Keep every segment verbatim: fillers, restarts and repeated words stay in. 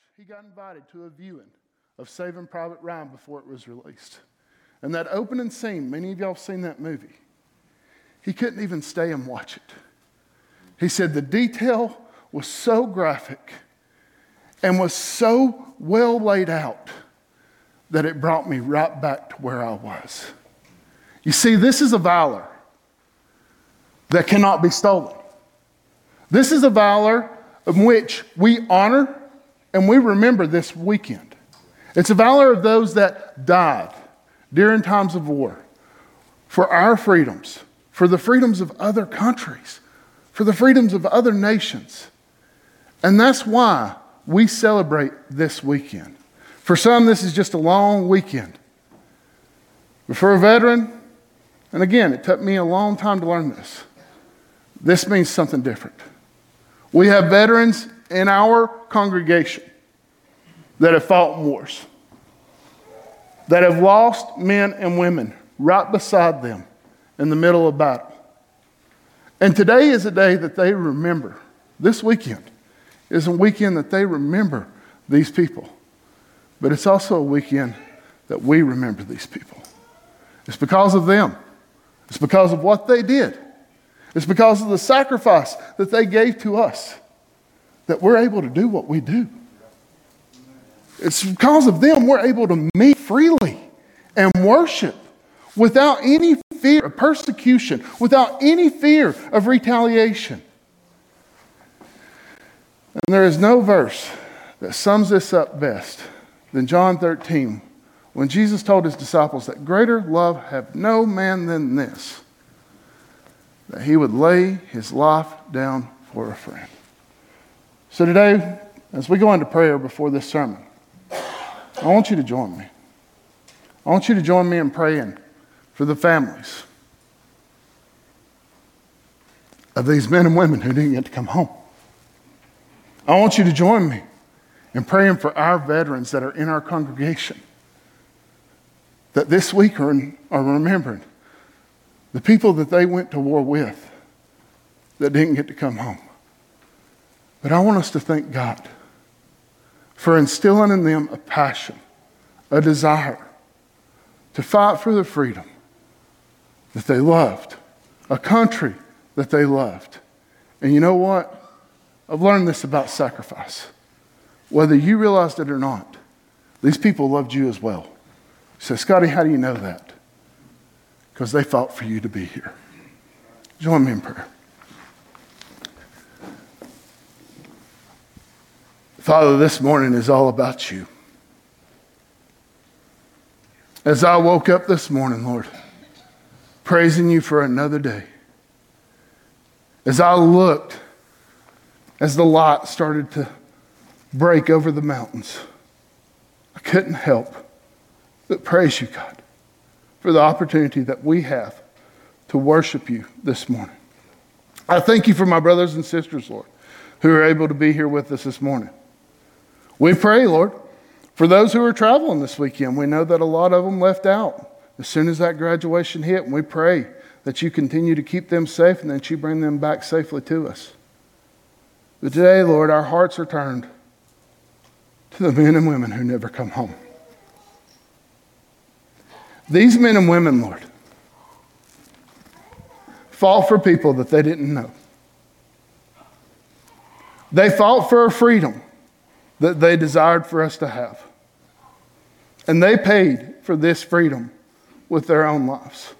he got invited to a viewing of Saving Private Ryan before it was released. And that opening scene, many of y'all have seen that movie. He couldn't even stay and watch it. He said the detail was so graphic and was so well laid out that it brought me right back to where I was. You see, this is a valor that cannot be stolen. This is a valor in which we honor and we remember this weekend. It's a valor of those that died during times of war for our freedoms, for the freedoms of other countries, for the freedoms of other nations. And that's why we celebrate this weekend. For some, this is just a long weekend. But for a veteran, and again, it took me a long time to learn this, this means something different. We have veterans in our congregation that have fought in wars, that have lost men and women right beside them in the middle of battle. And today is a day that they remember. This weekend is a weekend that they remember these people. But it's also a weekend that we remember these people. It's because of them. It's because of what they did. It's because of the sacrifice that they gave to us that we're able to do what we do. It's because of them we're able to meet freely and worship without any fear of persecution, without any fear of retaliation. And there is no verse that sums this up best than John thirteen, when Jesus told his disciples that greater love have no man than this, that he would lay his life down for a friend. So today, as we go into prayer before this sermon, I want you to join me. I want you to join me in praying for the families of these men and women who didn't get to come home. I want you to join me in praying for our veterans that are in our congregation, that this week are, are remembering the people that they went to war with that didn't get to come home. But I want us to thank God for instilling in them a passion, a desire to fight for the freedom that they loved, a country that they loved. And you know what? I've learned this about sacrifice. Whether you realized it or not, these people loved you as well. You say, Scotty, how do you know that? Because they fought for you to be here. Join me in prayer. Father, this morning is all about you. As I woke up this morning, Lord, praising you for another day, as I looked, as the light started to break over the mountains, I couldn't help but praise you, God, for the opportunity that we have to worship you this morning. I thank you for my brothers and sisters, Lord, who are able to be here with us this morning. We pray, Lord, for those who are traveling this weekend. We know that a lot of them left out as soon as that graduation hit, and we pray that you continue to keep them safe and that you bring them back safely to us. But today, Lord, our hearts are turned to the men and women who never come home. These men and women, Lord, fought for people that they didn't know. They fought for a freedom that they desired for us to have. And they paid for this freedom with their own lives.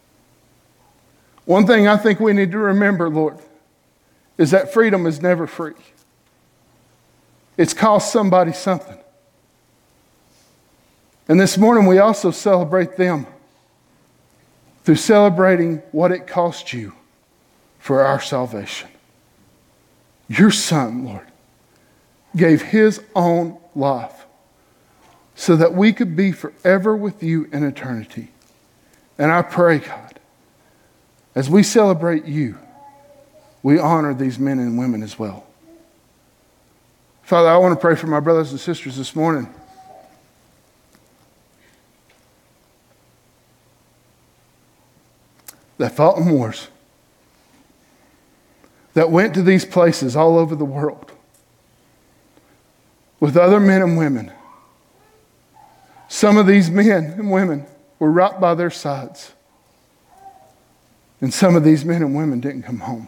One thing I think we need to remember, Lord, is that freedom is never free. It's cost somebody something. And this morning we also celebrate them through celebrating what it cost you for our salvation. Your Son, Lord, gave his own life so that we could be forever with you in eternity. And I pray, God, as we celebrate you, we honor these men and women as well. Father, I want to pray for my brothers and sisters this morning. That fought in wars, that went to these places all over the world, with other men and women. Some of these men and women were right by their sides. And some of these men and women didn't come home.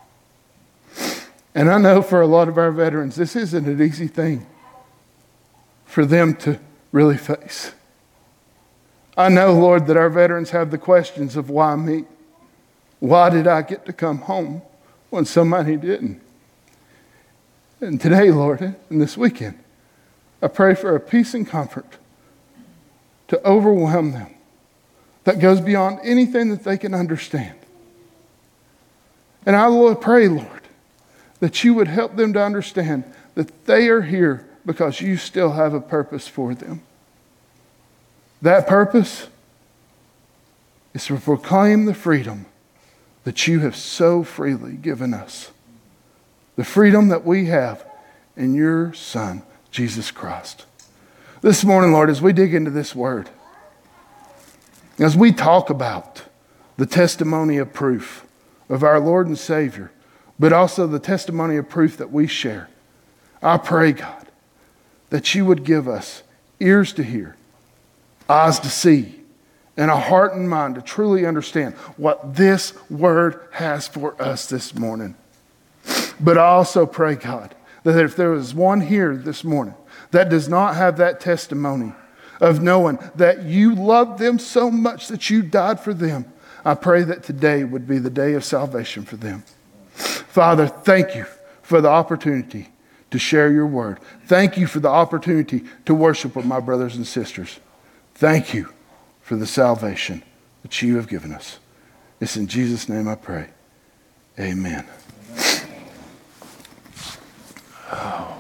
And I know for a lot of our veterans, this isn't an easy thing for them to really face. I know, Lord, that our veterans have the questions of why me? Why did I get to come home when somebody didn't? And today, Lord, and this weekend, I pray for a peace and comfort to overwhelm them that goes beyond anything that they can understand. And I Lord, pray, Lord, that you would help them to understand that they are here because you still have a purpose for them. That purpose is to proclaim the freedom that you have so freely given us. The freedom that we have in your Son, Jesus Christ. This morning, Lord, as we dig into this word, as we talk about the testimony of proof of our Lord and Savior, but also the testimony of proof that we share, I pray, God, that you would give us ears to hear, eyes to see, and a heart and mind to truly understand what this word has for us this morning. But I also pray, God, that if there is one here this morning that does not have that testimony of knowing that you love them so much that you died for them, I pray that today would be the day of salvation for them. Father, thank you for the opportunity to share your word. Thank you for the opportunity to worship with my brothers and sisters. Thank you for the salvation that you have given us. It's in Jesus' name I pray. Amen. Oh.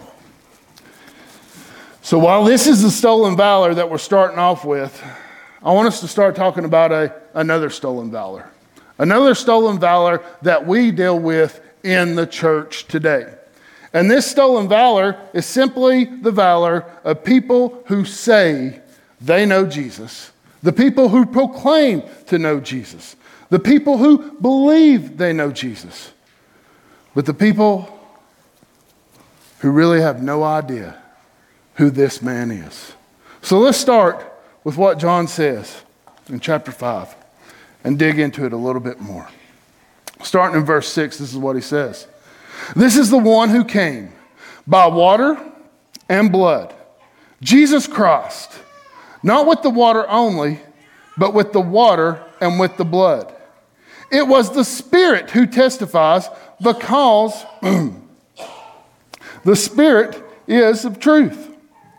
So while this is the stolen valor that we're starting off with, I want us to start talking about a, another stolen valor. Another stolen valor that we deal with in the church today. And this stolen valor is simply the valor of people who say they know Jesus. The people who proclaim to know Jesus. The people who believe they know Jesus. But the people who really have no idea who this man is. So let's start with what John says in chapter five and dig into it a little bit more. Starting in verse six, this is what he says. This is the one who came by water and blood, Jesus Christ, not with the water only, but with the water and with the blood. It was the Spirit who testifies, because the Spirit is of truth.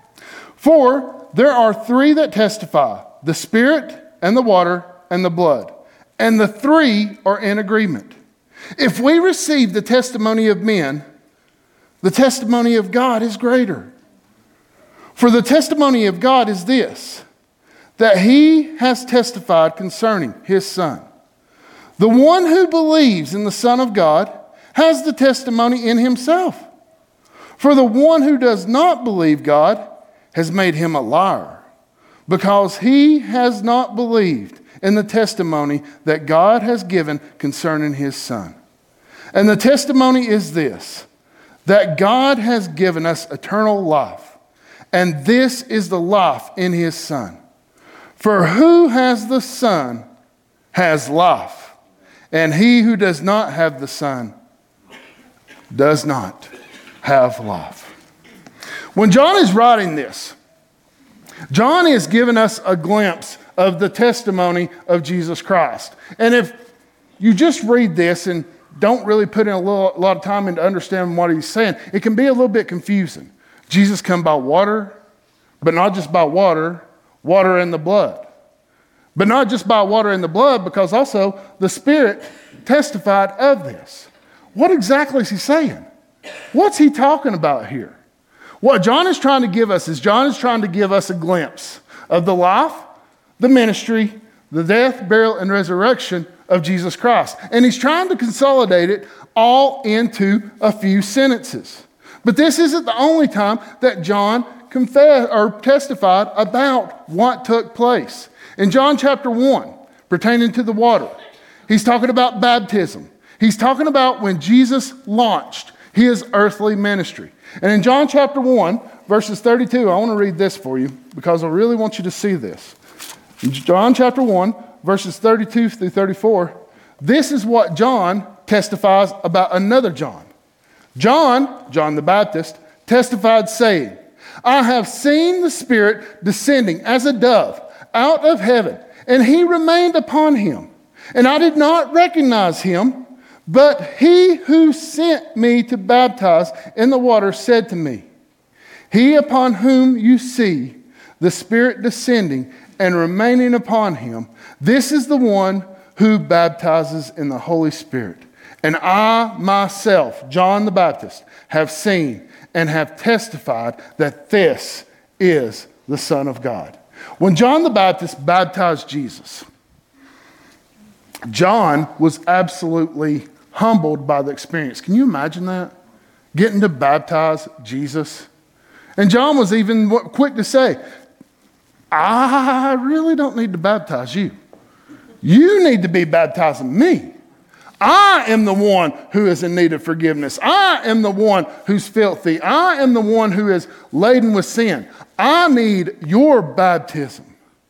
For there are three that testify, the Spirit and the water and the blood, and the three are in agreement. If we receive the testimony of men, the testimony of God is greater. For the testimony of God is this, that he has testified concerning his Son. The one who believes in the Son of God has the testimony in himself. For the one who does not believe God has made him a liar, because he has not believed in the testimony that God has given concerning his Son. And the testimony is this, that God has given us eternal life, and this is the life in his Son. For who has the Son has life, and he who does not have the Son does not have life. When John is writing this, John is giving us a glimpse of the testimony of Jesus Christ. And if you just read this and don't really put in a, little, a lot of time into understanding what he's saying, it can be a little bit confusing. Jesus come by water, but not just by water, water and the blood. But not just by water and the blood, because also the Spirit testified of this. What exactly is he saying? What's he talking about here? What John is trying to give us is John is trying to give us a glimpse of the life, the ministry, the death, burial, and resurrection of Jesus Christ. And he's trying to consolidate it all into a few sentences. But this isn't the only time that John confessed or testified about what took place. In John chapter one, pertaining to the water, he's talking about baptism. He's talking about when Jesus launched his earthly ministry. And in John chapter one, verses thirty-two, I want to read this for you because I really want you to see this. In John chapter one, verses thirty-two through thirty-four, this is what John testifies about another John. John, John the Baptist, testified saying, I have seen the Spirit descending as a dove out of heaven, and he remained upon him. And I did not recognize him, but he who sent me to baptize in the water said to me, he upon whom you see the Spirit descending and remaining upon him, this is the one who baptizes in the Holy Spirit. And I myself, John the Baptist, have seen and have testified that this is the Son of God. When John the Baptist baptized Jesus, John was absolutely humbled by the experience. Can you imagine that? Getting to baptize Jesus. And John was even quick to say, I really don't need to baptize you. You need to be baptizing me. I am the one who is in need of forgiveness. I am the one who's filthy. I am the one who is laden with sin. I need your baptism.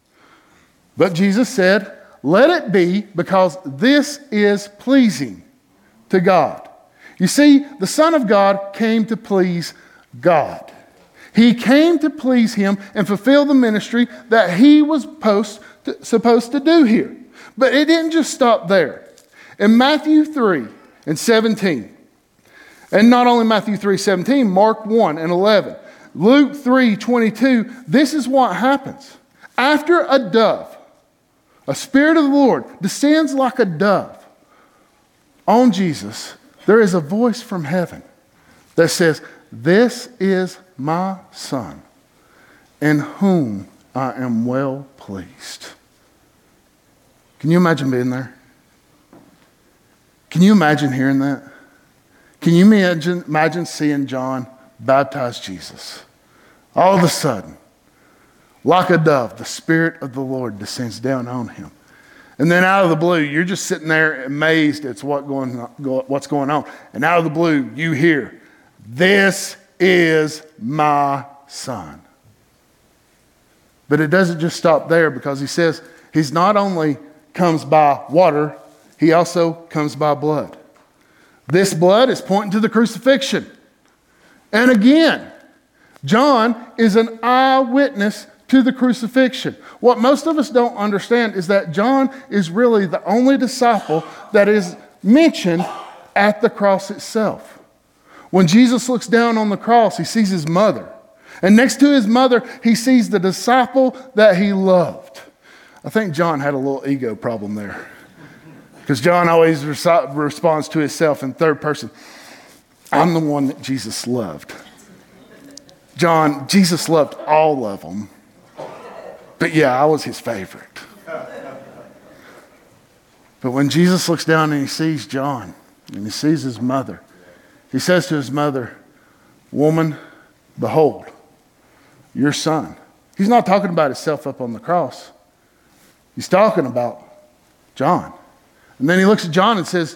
But Jesus said, let it be, because this is pleasing to God. You see, the Son of God came to please God. He came to please him and fulfill the ministry that he was post to, supposed to do here. But it didn't just stop there. In Matthew three and seventeen, and not only Matthew three seventeen, Mark one and eleven, Luke three twenty-two, this is what happens. After a dove, a Spirit of the Lord descends like a dove on Jesus, there is a voice from heaven that says, this is my Son, in whom I am well pleased. Can you imagine being there? Can you imagine hearing that? Can you imagine, imagine seeing John baptize Jesus? All of a sudden, like a dove, the Spirit of the Lord descends down on him. And then out of the blue, you're just sitting there amazed at what going, what's going on. And out of the blue, you hear, this is my Son. But it doesn't just stop there, because he says he's not only comes by water, he also comes by blood. This blood is pointing to the crucifixion. And again, John is an eyewitness to the crucifixion. What most of us don't understand is that John is really the only disciple that is mentioned at the cross itself. When Jesus looks down on the cross, he sees his mother. And next to his mother, he sees the disciple that he loved. I think John had a little ego problem there, because John always res- responds to himself in third person. I'm the one that Jesus loved. John, Jesus loved all of them. But yeah, I was his favorite. But when Jesus looks down and he sees John and he sees his mother, he says to his mother, woman, behold, your son. He's not talking about himself up on the cross. He's talking about John. And then he looks at John and says,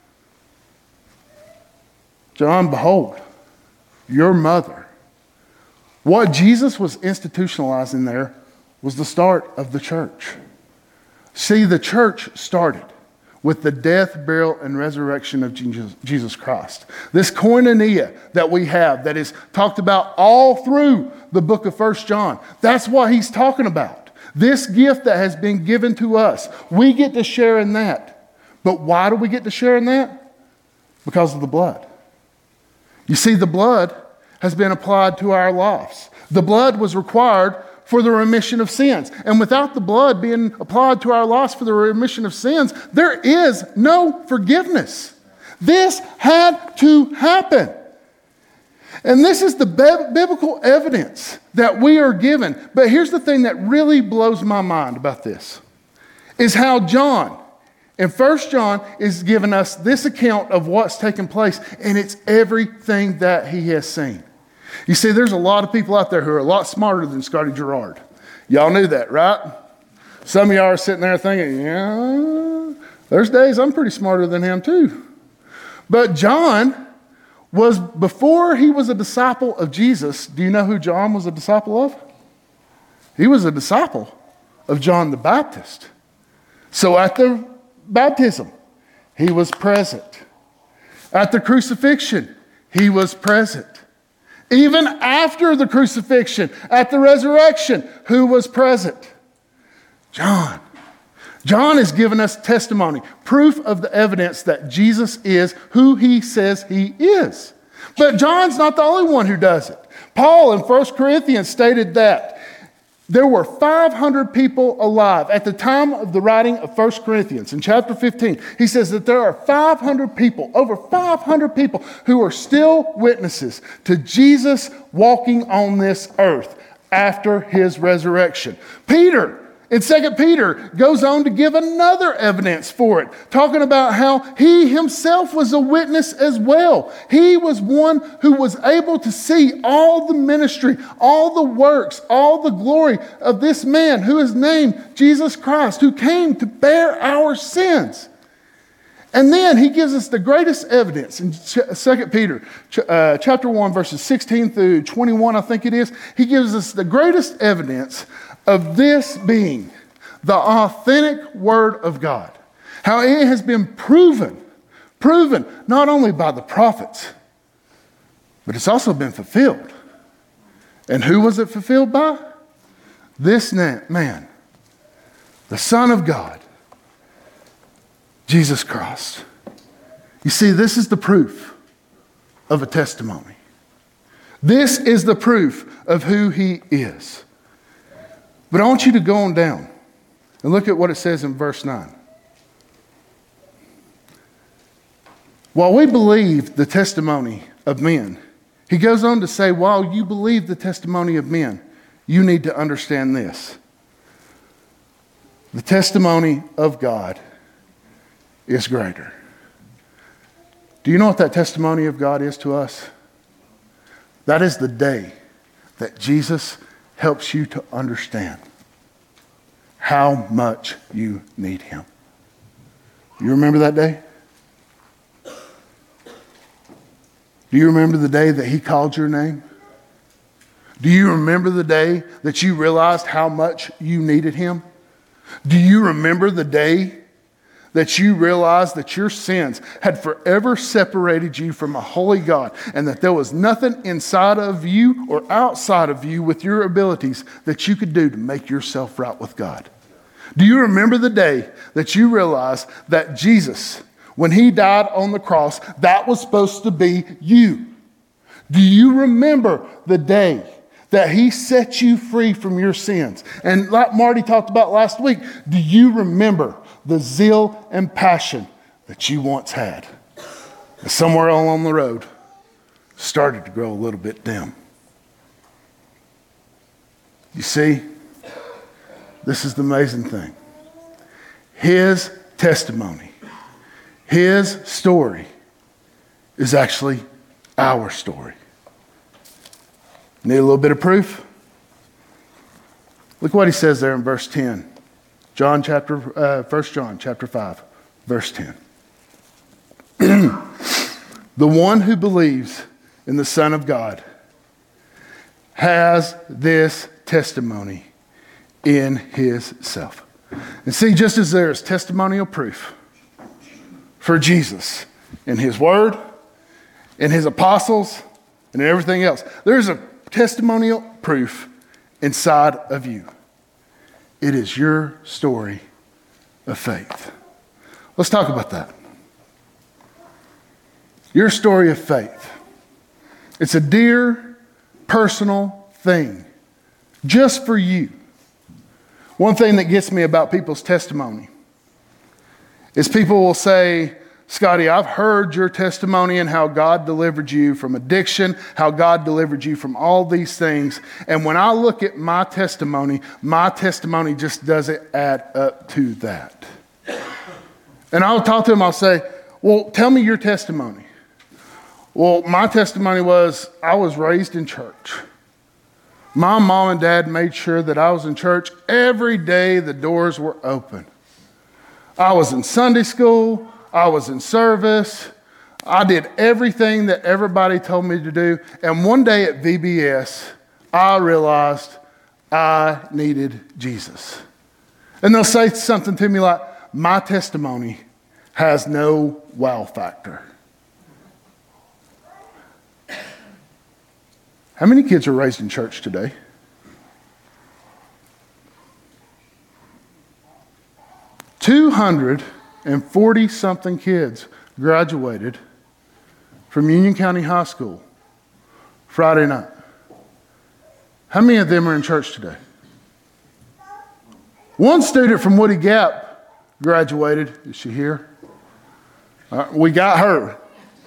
John, behold, your mother. What Jesus was institutionalizing there was the start of the church. See, the church started with the death, burial, and resurrection of Jesus Christ. This koinonia that we have that is talked about all through the book of First John, that's what he's talking about. This gift that has been given to us, we get to share in that. But why do we get to share in that? Because of the blood. You see, the blood has been applied to our lives. The blood was required for the remission of sins. And without the blood being applied to our lives for the remission of sins, there is no forgiveness. This had to happen. And this is the biblical evidence that we are given. But here's the thing that really blows my mind about this, is how John, in First John, is giving us this account of what's taken place, and it's everything that he has seen. You see, there's a lot of people out there who are a lot smarter than Scotty Gerard. Y'all knew that, right? Some of y'all are sitting there thinking, yeah, there's days I'm pretty smarter than him too. But John was before he was a disciple of Jesus. Do you know who John was a disciple of? He was a disciple of John the Baptist. So at the baptism, he was present. At the crucifixion, he was present. Even after the crucifixion, at the resurrection, who was present? John. John has given us testimony, proof of the evidence that Jesus is who he says he is. But John's not the only one who does it. Paul in First Corinthians stated that there were five hundred people alive at the time of the writing of First Corinthians. In chapter fifteen, he says that there are five hundred people, over five hundred people, who are still witnesses to Jesus walking on this earth after his resurrection. Peter, in Second Peter, goes on to give another evidence for it, talking about how he himself was a witness as well. He was one who was able to see all the ministry, all the works, all the glory of this man who is named Jesus Christ, who came to bear our sins. And then he gives us the greatest evidence in Second Peter uh, chapter one, verses sixteen through twenty-one, I think it is. He gives us the greatest evidence of this being the authentic Word of God. How it has been proven, proven not only by the prophets, but it's also been fulfilled. And who was it fulfilled by? This man, the Son of God, Jesus Christ. You see, this is the proof of a testimony. This is the proof of who he is. But I want you to go on down and look at what it says in verse nine. While we believe the testimony of men, he goes on to say, while you believe the testimony of men, you need to understand this. The testimony of God is greater. Do you know what that testimony of God is to us? That is the day that Jesus helps you to understand how much you need him. You remember that day? Do you remember the day that he called your name? Do you remember the day that you realized how much you needed him? Do you remember the day that you realized that your sins had forever separated you from a holy God, and that there was nothing inside of you or outside of you with your abilities that you could do to make yourself right with God? Do you remember the day that you realized that Jesus, when he died on the cross, that was supposed to be you? Do you remember the day that he set you free from your sins? And like Marty talked about last week, do you remember the zeal and passion that you once had? And somewhere along the road, started to grow a little bit dim. You see, this is the amazing thing. His testimony, his story is actually our story. Need a little bit of proof? Look what he says there in verse ten. John chapter, uh, First John chapter five, verse ten. The one who believes in the Son of God has this testimony in his self. And see, just as there is testimonial proof for Jesus in his word, in his apostles, and in everything else, there's a testimonial proof inside of you. It is your story of faith. Let's talk about that. Your story of faith. It's a dear, personal thing, just for you. One thing that gets me about people's testimony is people will say, Scotty, I've heard your testimony and how God delivered you from addiction, how God delivered you from all these things. And when I look at my testimony, my testimony just doesn't add up to that. And I'll talk to them, I'll say, well, tell me your testimony. Well, my testimony was I was raised in church. My mom and dad made sure that I was in church every day the doors were open. I was in Sunday school. I was in service. I did everything that everybody told me to do. And one day at V B S, I realized I needed Jesus. And they'll say something to me like, my testimony has no wow factor. How many kids are raised in church today? two hundred forty something kids graduated from Union County High School Friday night. How many of them are in church today? One student from Woody Gap graduated. Is she here? Uh, we got her.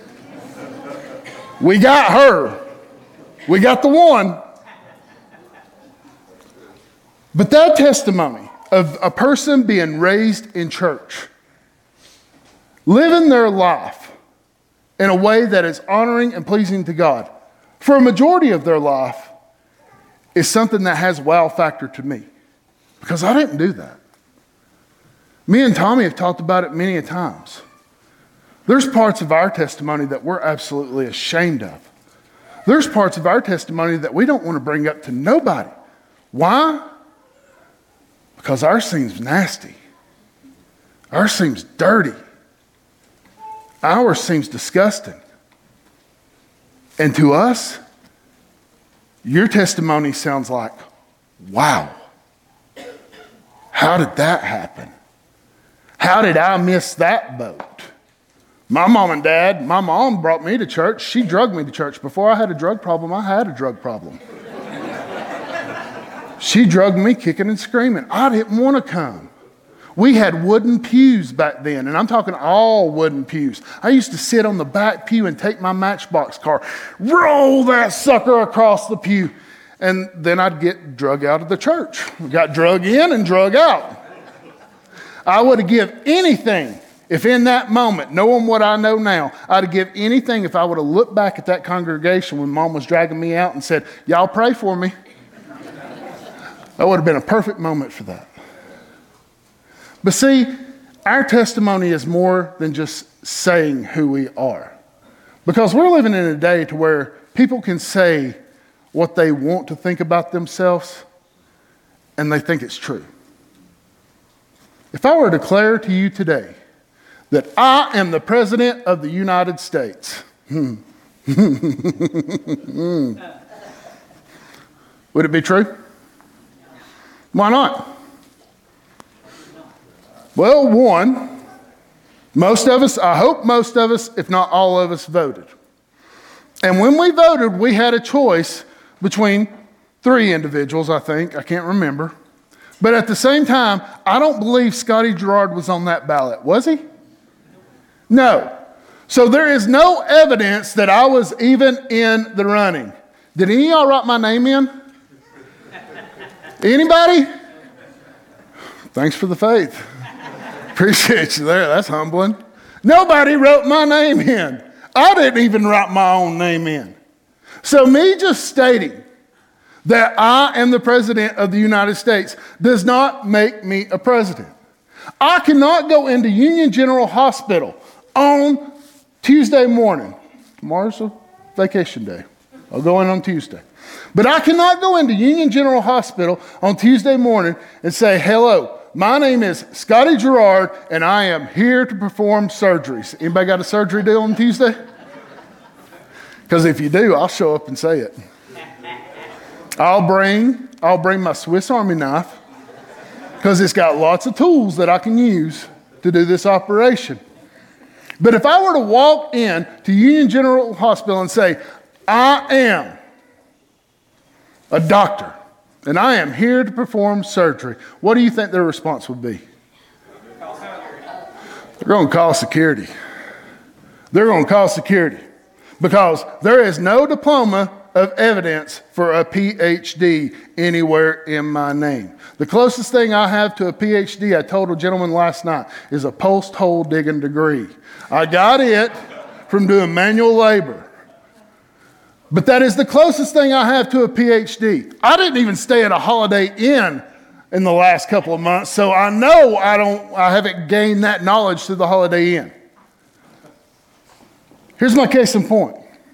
We got her. We got the one. But that testimony of a person being raised in church, living their life in a way that is honoring and pleasing to God, for a majority of their life, is something that has wow factor to me. Because I didn't do that. Me and Tommy have talked about it many a times. There's parts of our testimony that we're absolutely ashamed of. There's parts of our testimony that we don't want to bring up to nobody. Why? Because ours seems nasty. Ours seems dirty. Ours seems disgusting. And to us, your testimony sounds like, wow, how did that happen? How did I miss that boat? My mom and dad, my mom brought me to church. She drugged me to church. Before I had a drug problem, I had a drug problem. She drugged me kicking and screaming. I didn't want to come. We had wooden pews back then, and I'm talking all wooden pews. I used to sit on the back pew and take my Matchbox car, roll that sucker across the pew, and then I'd get drug out of the church. Got drug in and drug out. I would have given anything if in that moment, knowing what I know now, I'd have given anything if I would have looked back at that congregation when Mom was dragging me out and said, y'all pray for me. That would have been a perfect moment for that. But see, our testimony is more than just saying who we are. Because we're living in a day to where people can say what they want to think about themselves, and they think it's true. If I were to declare to you today that I am the President of the United States, hmm, would it be true? Why not? Well, one, most of us, I hope most of us, if not all of us, voted. And when we voted, we had a choice between three individuals, I think. I can't remember. But at the same time, I don't believe Scotty Girard was on that ballot. Was he? No. So there is no evidence that I was even in the running. Did any of y'all write my name in? Anybody? Thanks for the faith. Appreciate you there. That's humbling. Nobody wrote my name in. I didn't even write my own name in. So me just stating that I am the President of the United States does not make me a president. I cannot go into Union General Hospital on Tuesday morning. Tomorrow's a vacation day. I'll go in on Tuesday. But I cannot go into Union General Hospital on Tuesday morning and say, hello, my name is Scotty Girard, and I am here to perform surgeries. Anybody got a surgery deal on Tuesday? Because if you do, I'll show up and say it. I'll bring, I'll bring my Swiss Army knife because it's got lots of tools that I can use to do this operation. But if I were to walk in to Union General Hospital and say, I am a doctor and I am here to perform surgery, what do you think their response would be? They're going to call security. They're going to call security because there is no diploma of evidence for a P H D anywhere in my name. The closest thing I have to a P H D, I told a gentleman last night, is a post-hole digging degree. I got it from doing manual labor. But that is the closest thing I have to a P H D. I didn't even stay at a Holiday Inn in the last couple of months, so I know I don't I haven't gained that knowledge through the Holiday Inn. Here's my case in point.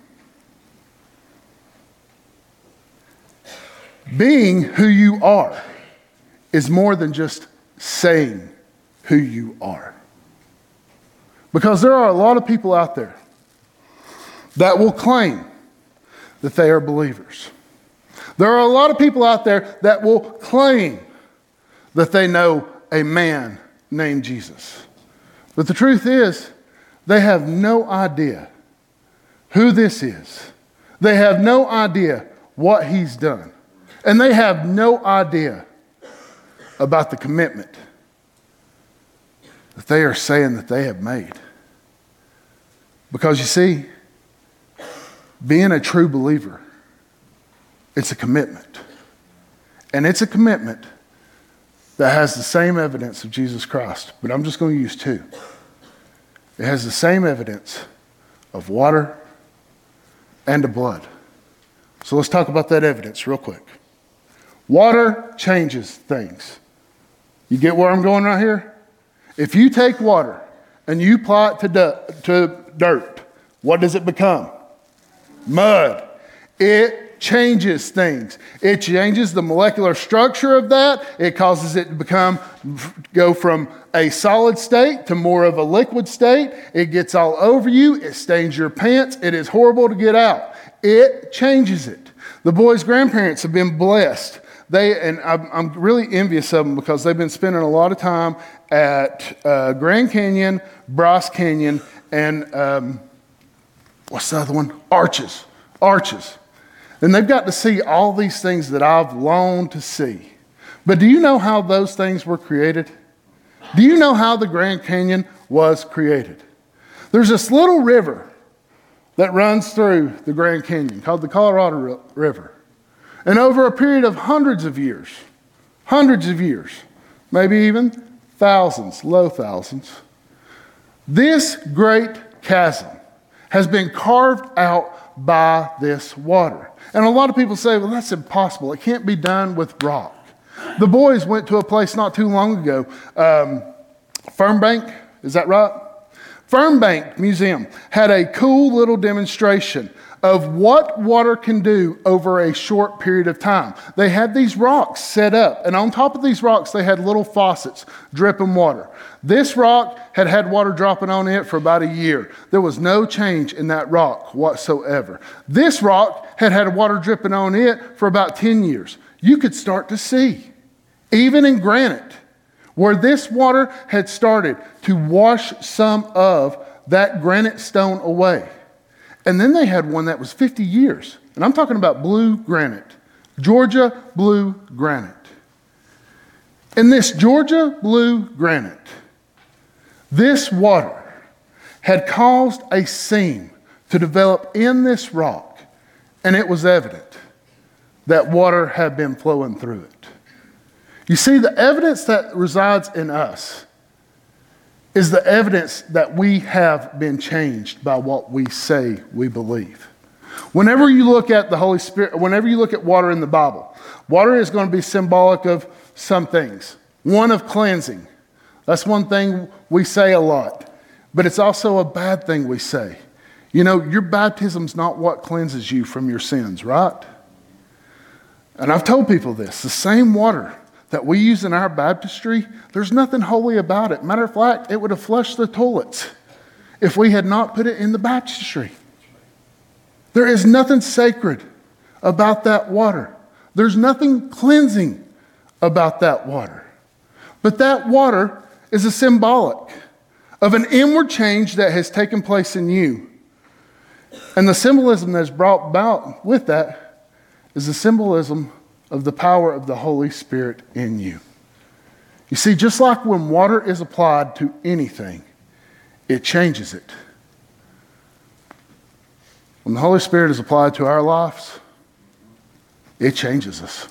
Being who you are is more than just saying who you are. Because there are a lot of people out there that will claim that they are believers. There are a lot of people out there that will claim that they know a man named Jesus. But the truth is, they have no idea who this is. They have no idea what he's done. And they have no idea about the commitment that they are saying that they have made. Because you see, being a true believer, it's a commitment. And it's a commitment that has the same evidence of Jesus Christ. But I'm just going to use two. It has the same evidence of water and of blood. So let's talk about that evidence real quick. Water changes things. You get where I'm going right here? If you take water and you apply it to, du- to dirt, what does it become? Mud. It changes things. It changes the molecular structure of that. It causes it to become, go from a solid state to more of a liquid state. It gets all over you. It stains your pants. It is horrible to get out. It changes it. The boys' grandparents have been blessed. They, and I'm, I'm really envious of them because they've been spending a lot of time at uh, Grand Canyon, Bryce Canyon, and um, what's the other one? Arches. Arches. And they've got to see all these things that I've longed to see. But do you know how those things were created? Do you know how the Grand Canyon was created? There's this little river that runs through the Grand Canyon called the Colorado River. And over a period of hundreds of years, hundreds of years, maybe even thousands, low thousands, this great chasm has been carved out by this water. And a lot of people say, well, that's impossible. It can't be done with rock. The boys went to a place not too long ago, um, Fernbank, is that right? Fernbank Museum had a cool little demonstration of what water can do over a short period of time. They had these rocks set up, and on top of these rocks, they had little faucets dripping water. This rock had had water dropping on it for about a year. There was no change in that rock whatsoever. This rock had had water dripping on it for about ten years. You could start to see, even in granite, where this water had started to wash some of that granite stone away. And then they had one that was fifty years. And I'm talking about blue granite, Georgia blue granite. And this Georgia blue granite, this water had caused a seam to develop in this rock, and it was evident that water had been flowing through it. You see, the evidence that resides in us is the evidence that we have been changed by what we say we believe. Whenever you look at the Holy Spirit, whenever you look at water in the Bible, water is going to be symbolic of some things. One, of cleansing. That's one thing we say a lot, but it's also a bad thing we say. You know, your baptism's not what cleanses you from your sins, right? And I've told people this, the same water that we use in our baptistry, there's nothing holy about it. Matter of fact, it would have flushed the toilets if we had not put it in the baptistry. There is nothing sacred about that water. There's nothing cleansing about that water. But that water is a symbolic of an inward change that has taken place in you. And the symbolism that's brought about with that is the symbolism of the power of the Holy Spirit in you. You see, just like when water is applied to anything, it changes it. When the Holy Spirit is applied to our lives, it changes us.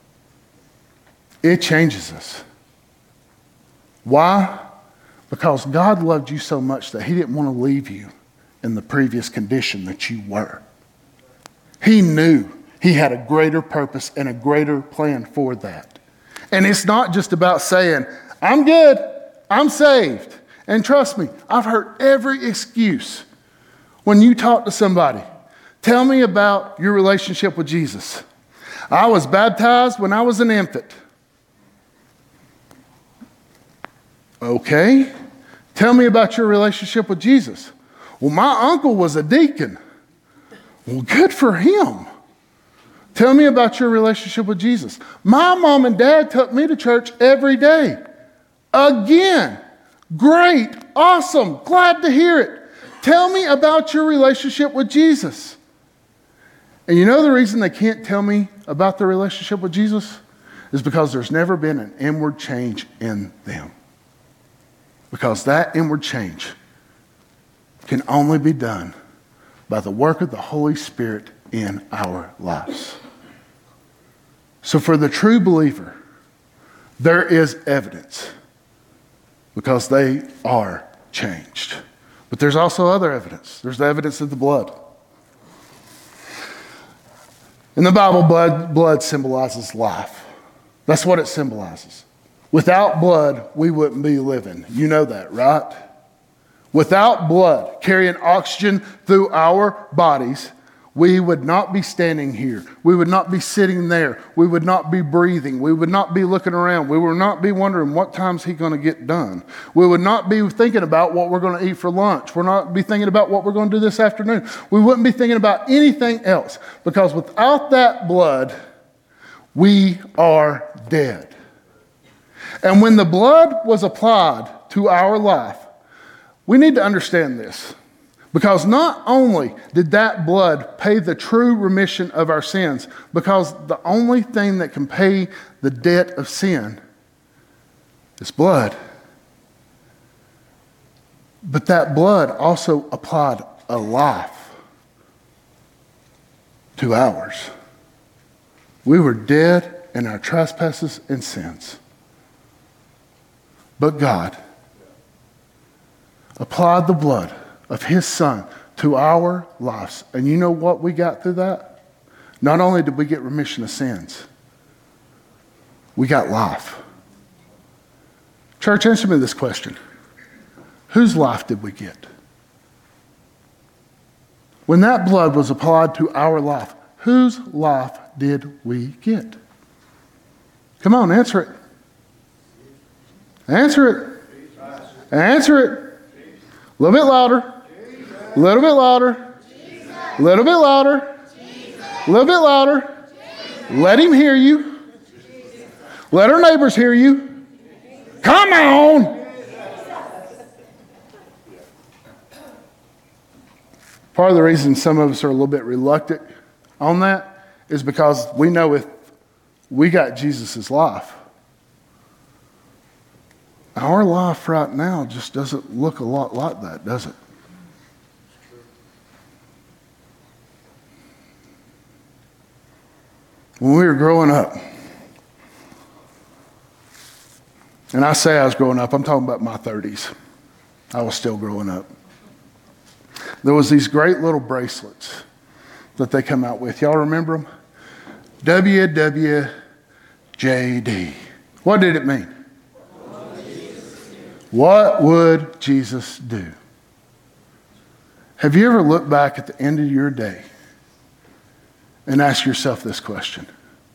It changes us. Why? Because God loved you so much that He didn't want to leave you in the previous condition that you were. He knew He had a greater purpose and a greater plan for that. And it's not just about saying, I'm good, I'm saved. And trust me, I've heard every excuse When you talk to somebody, tell me about your relationship with Jesus. I was baptized when I was an infant. Okay. Tell me about your relationship with Jesus. Well, my uncle was a deacon. Well, good for him. Tell me about your relationship with Jesus. My mom and dad took me to church every day. Again, great, awesome, glad to hear it. Tell me about your relationship with Jesus. And you know the reason they can't tell me about their relationship with Jesus is because there's never been an inward change in them. Because that inward change can only be done by the work of the Holy Spirit in our lives. So for the true believer, there is evidence because they are changed. But there's also other evidence. There's the evidence of the blood. In the Bible, blood, blood symbolizes life. That's what it symbolizes. Without blood, we wouldn't be living. You know that, right? Without blood carrying oxygen through our bodies, we would not be standing here. We would not be sitting there. We would not be breathing. We would not be looking around. We would not be wondering what time's he going to get done. We would not be thinking about what we're going to eat for lunch. We're not be thinking about what we're going to do this afternoon. We wouldn't be thinking about anything else because without that blood, we are dead. And when the blood was applied to our life, we need to understand this. Because not only did that blood pay the true remission of our sins, because the only thing that can pay the debt of sin is blood. But that blood also applied a life to ours. We were dead in our trespasses and sins. But God applied the blood of his Son to our lives. And you know what we got through that? Not only did we get remission of sins, we got life. Church, answer me this question. Whose life did we get? When that blood was applied to our life, whose life did we get? Come on, answer it. Answer it. Answer it. A little bit louder. A little bit louder. A little bit louder. A little bit louder. Let him hear you. Let our neighbors hear you. Come on. Part of the reason some of us are a little bit reluctant on that is because we know if we got Jesus' life, our life right now just doesn't look a lot like that, does it? When we were growing up, and I say I was growing up, I'm talking about my thirties. I was still growing up. There was these great little bracelets that they come out with. Y'all remember them? W W J D. What did it mean? What would Jesus do? Have you ever looked back at the end of your day and ask yourself this question?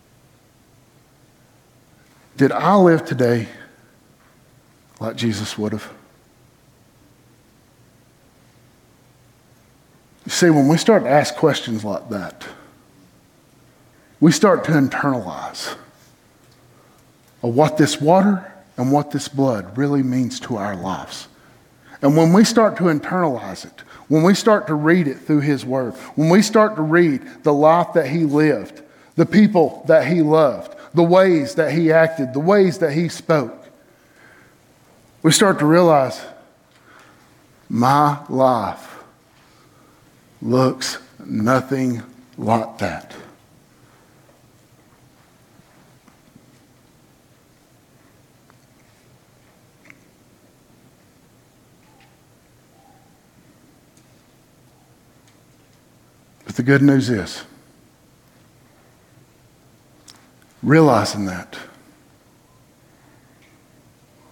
Did I live today like Jesus would have? You see, when we start to ask questions like that, we start to internalize of what this water and what this blood really means to our lives. And when we start to internalize it, when we start to read it through his word, when we start to read the life that he lived, the people that he loved, the ways that he acted, the ways that he spoke, we start to realize my life looks nothing like that. But the good news is, realizing that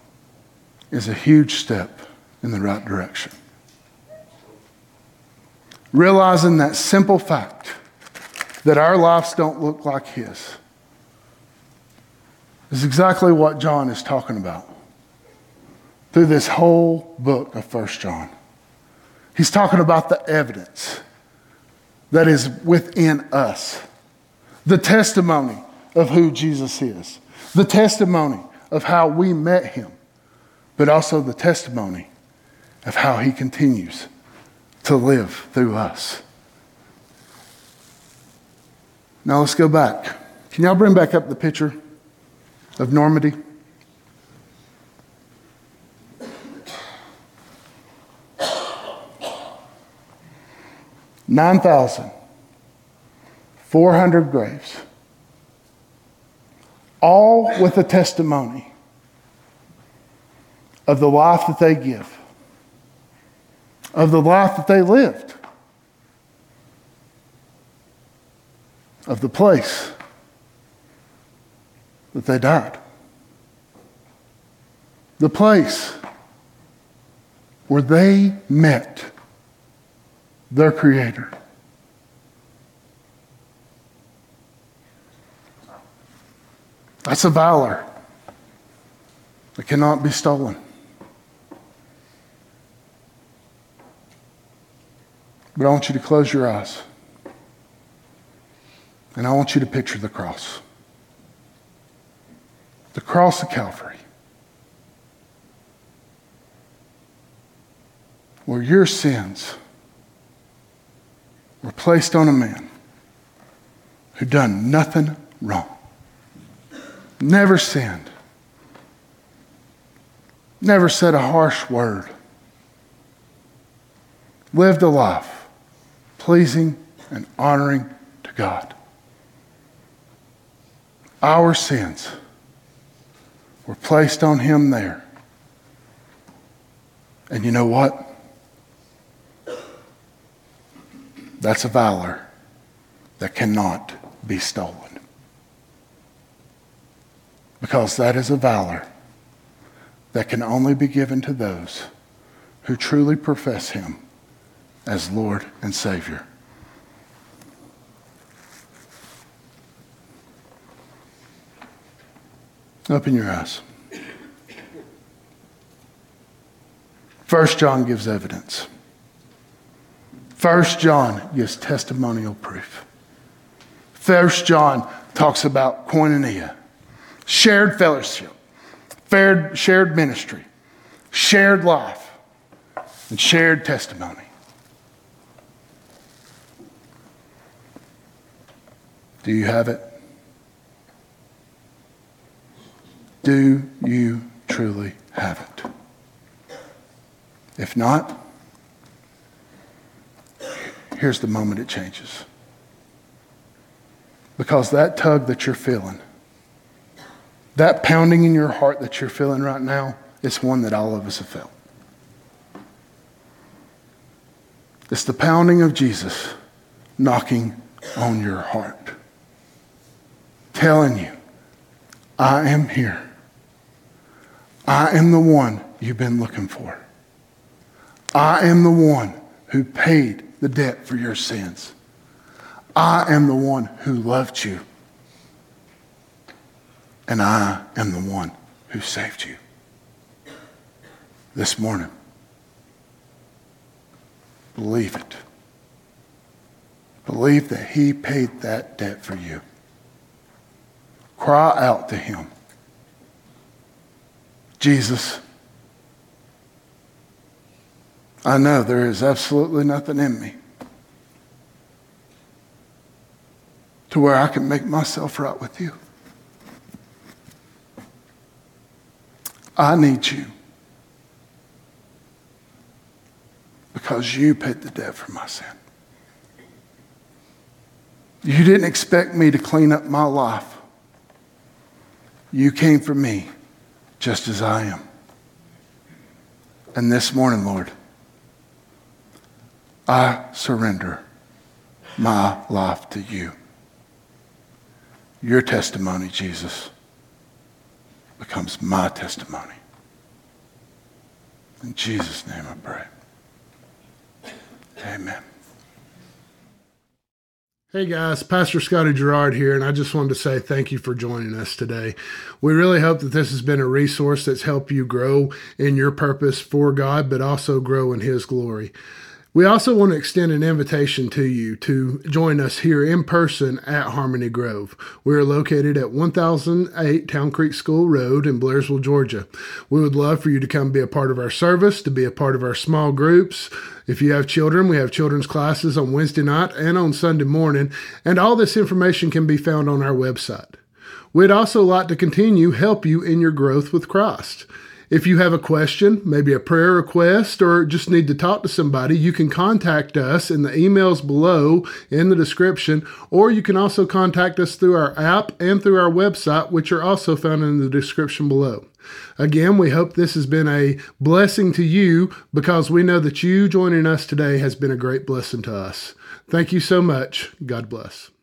is a huge step in the right direction. realizing that simple fact that our lives don't look like his is exactly what John is talking about through this whole book of First John. He's talking about the evidence that is within us, the testimony of who Jesus is, the testimony of how we met him, but also the testimony of how he continues to live through us. Now let's go back. Can y'all bring back up the picture of Normandy? nine thousand four hundred graves, all with a testimony of the life that they give, of the life that they lived, of the place that they died, the place where they met their Creator. That's a valor that cannot be stolen. But I want you to close your eyes. And I want you to picture the cross. The cross of Calvary. Where your sins were placed on a man who done nothing wrong. Never sinned. Never said a harsh word. Lived a life pleasing and honoring to God. Our sins were placed on him there. And you know what? That's a valor that cannot be stolen. Because that is a valor that can only be given to those who truly profess him as Lord and Savior. Open your eyes. First John gives evidence. First John gives testimonial proof. First John talks about koinonia, shared fellowship, shared ministry, shared life, and shared testimony. Do you have it? Do you truly have it? If not, here's the moment it changes. Because that tug that you're feeling, that pounding in your heart that you're feeling right now, it's one that all of us have felt. It's the pounding of Jesus knocking on your heart, telling you, I am here. I am the one you've been looking for. I am the one who paid the debt for your sins. I am the one who loved you. And I am the one who saved you. This morning, believe it. Believe that he paid that debt for you. Cry out to him. Jesus, I know there is absolutely nothing in me to where I can make myself right with you. I need you because you paid the debt for my sin. You didn't expect me to clean up my life. You came for me just as I am. And this morning, Lord, I surrender my life to you. Your testimony, Jesus, becomes my testimony. In Jesus' name I pray. Amen. Hey guys, Pastor Scotty Gerard here, and I just wanted to say thank you for joining us today. We really hope that this has been a resource that's helped you grow in your purpose for God, but also grow in His glory. We also want to extend an invitation to you to join us here in person at Harmony Grove. We are located at one thousand eight Town Creek School Road in Blairsville, Georgia. We would love for you to come be a part of our service, to be a part of our small groups. If you have children, we have children's classes on Wednesday night and on Sunday morning, and all this information can be found on our website. We'd also like to continue help you in your growth with Christ. If you have a question, maybe a prayer request, or just need to talk to somebody, you can contact us in the emails below in the description, or you can also contact us through our app and through our website, which are also found in the description below. Again, we hope this has been a blessing to you because we know that you joining us today has been a great blessing to us. Thank you so much. God bless.